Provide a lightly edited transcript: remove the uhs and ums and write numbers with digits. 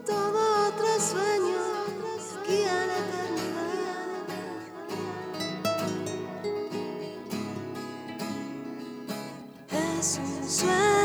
todo otro sueño guía la eternidad. Es un sueño.